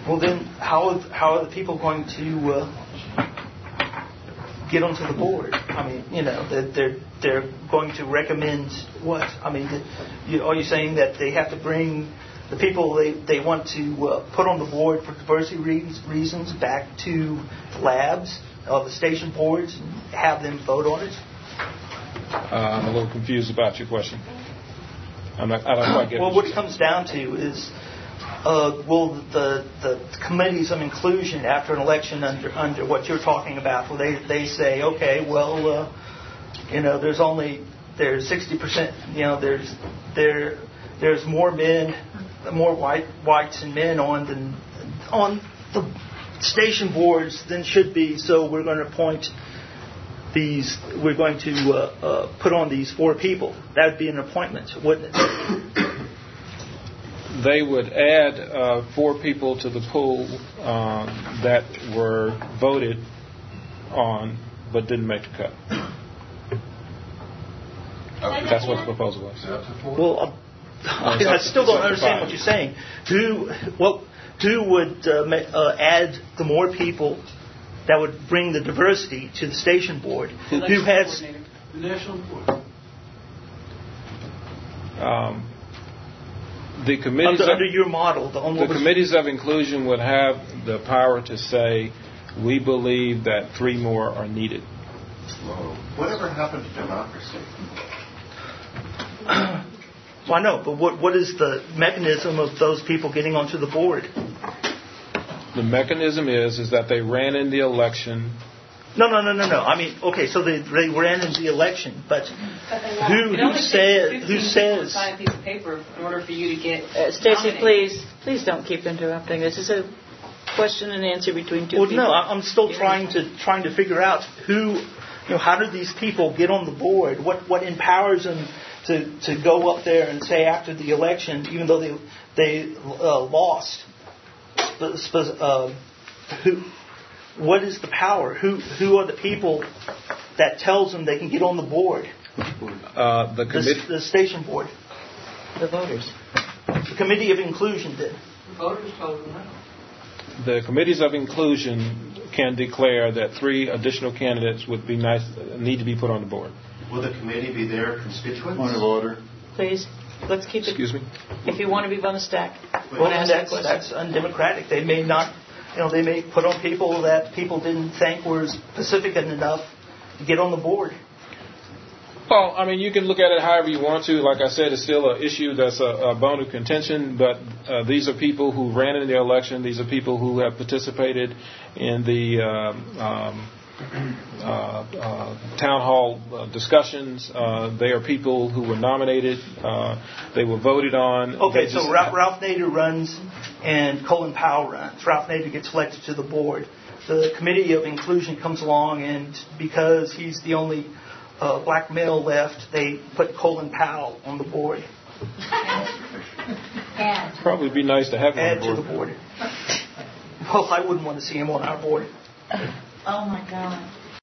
Well, then how are the people going to get onto the board? I mean, they're going to recommend what? I mean, are you saying that they have to bring the people they want to put on the board for diversity reasons back to labs of the station boards and have them vote on it? I'm a little confused about your question. I don't quite get what it comes down to is, will the committees of inclusion after an election under what you're talking about, well, they say, okay, well, there's 60%, there's more men, more whites and men on the station boards than should be, so we're going to appoint we're going to put on these 4 people. That would be an appointment, wouldn't it? They would add 4 people to the pool that were voted on but didn't make the cut. That's what the proposal was. Well, I still don't understand what you're saying. Who would add the more people that would bring the diversity to the station board? Who has the national board? The committees under your model, the committees of inclusion would have the power to say, we believe that 3 more are needed. Whoa. Whatever happened to democracy? Well, I know, but what is the mechanism of those people getting onto the board? The mechanism is that they ran in the election. No. I mean, okay, so they ran in the election, but who says? Sign a piece of paper in order for you to get. Stacey, please don't keep interrupting. This is a question and answer between 2 people. Well, no, I'm still trying to figure out how do these people get on the board? What empowers them to go up there and say after the election, even though they lost? What is the power? Who are the people that tells them they can get on the board? The station board. The voters. The Committee of Inclusion did. The voters told them no. The committees of inclusion can declare that 3 additional candidates need to be put on the board. Will the committee be their constituents? Point of order. Please, let's keep it. Excuse me? If you want to be on the stack. Well, that's undemocratic. They may not, they may put on people that people didn't think were specific enough to get on the board. Well, I mean, you can look at it however you want to. Like I said, it's still an issue that's a bone of contention, but these are people who ran in the election. These are people who have participated in the town hall discussions. They are people who were nominated. They were voted on. Okay, so Ralph Nader runs and Colin Powell runs. Ralph Nader gets elected to the board. The Committee of Inclusion comes along, and because he's the only black male left, they put Colin Powell on the board. Probably be nice to have him add on board. to the board. Well, I wouldn't want to see him on our board. Oh my God.